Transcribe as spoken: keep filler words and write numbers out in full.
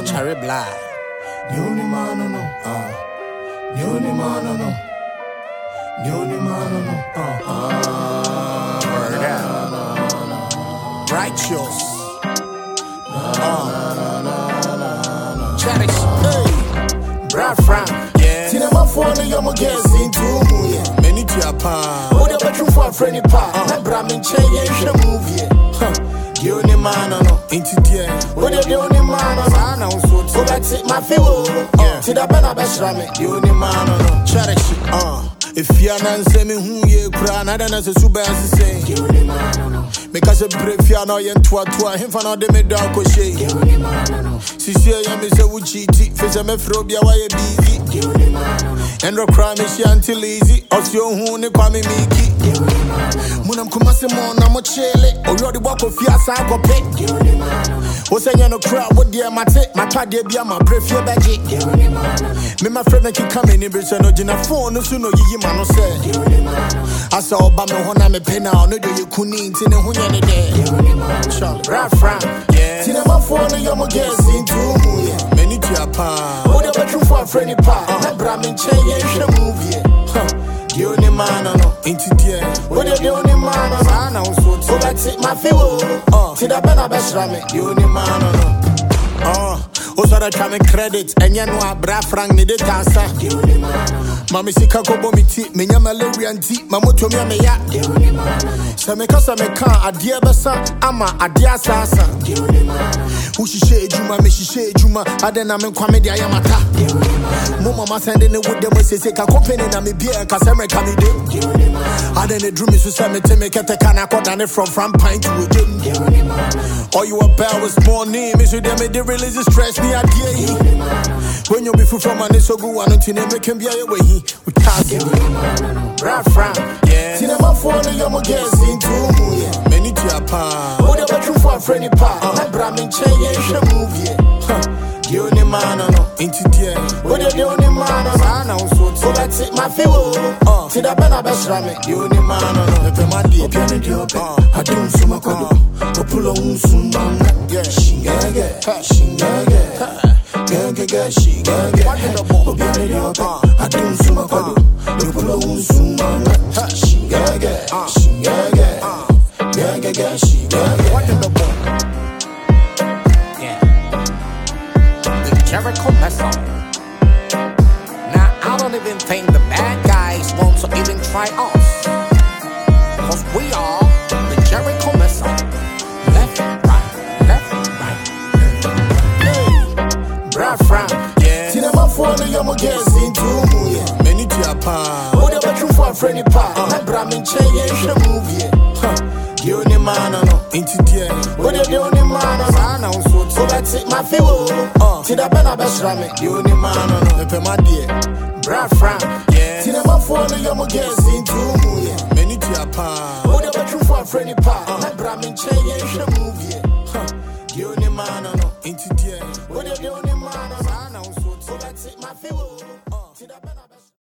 Cherry Black. Nyoni mano no, ah. Nyoni mano no. Nyoni mano no, ah. Word out. Righteous. Ah. Cherish. Hey. Bra Frank. Yeah. Cinema phone no yomo guess into movie. Many tia pa. What the bedroom for a friendly pa. Na bra me chain ye movie. Huh. Nyoni mano no. Into dear. What the nyoni mano no. I know so. So that's it, my feel. Yeah. See that bana beshra me. Nyoni mano no. Cherish. Ah. If you're not saying who you cry, I don't know the super as say. Because a brave you're not in twa twa, him for not the middle crochet. Sisia, I'm a Wuchiti, Fish a Mephobia, why a busy. And the crime is until easy, or your hoon, Kwame Miki. Munam Kumasimon, I'm a chile, or you're the walk of your sago pit. Was I no crowd with dear Mate, my paddy be my brave your baggy. Me, my friend, I can come in, but I know Gina phone, no sooner you man say. I saw Obama when I'm a pen now, no, you couldn't in the Hunya day. Bra Frank, yeah. Cinema phone no yomo guess into movie. Many tia pa. What the bedroom for a friendly pa. Na bra me chain ye movie. Nyoni mano no. Into dear. What the nyoni mano no. I know so. So that's it, my feel. See that bana beshra me. Nyoni mano no. Oh, also that try me credit. And you know Bra Frank need it casa. Mami sika kobo mi ti, me nya malaria nti, mamoto mi ame ya. Se me kasa me kan adie besa, ama adie asasa. Who she shade juma, me she shade juma, adena me kwame dia yamata. Mo mama sende ne wo dem se se ka company na me bia ka se me ka me de. Adena drew me so se me te me kete kana koda ne from from pine to a gym. All you about was morning, me so dem me the release stress ni adie. When you be full from an so go an until me can be away. We pass it. Bra Frank, yeah. Cinema phone no yomo guess into movie. Many tia pa. What the bedroom for a friendly pa. Na bra me chain ye movie. Nyoni mano no. Into dear. What the nyoni mano no. I know so. So that's it, my feel. See that bana beshra me. Nyoni mano no. If my dear piano diope, I don't suma kodo. Populo unsumanga. Yeah. Shingage, shingage. Genge ge shingage. Obiane diope, I don't suma kodo. Populo unsumanga. Shingage, shingage. Genge ge shingage. What in the book? Yeah. The Jericho Missile. Now I don't even think the bad guys want to even try us. Cause we are the Jericho Missile. Left, right, left, right. Hey, Bra Frank, yeah. Cinema phone no yomo guess into movie. Many tia pa. What the bedroom for a friendly pa. Na bra me chain ye movie. Nyoni mano no. Into dear. What the nyoni mano no. I know so. So that's it, my feel. See that bana beshra me. Nyoni mano no. If my dear. Bra Frank, yeah. Cinema phone no yomo guess into movie. Many tia pa. What the bedroom for a friendly pa. Na bra me chain ye movie. Nyoni mano no. Into dear. What the nyoni mano no. I know so. So that's it, my feel.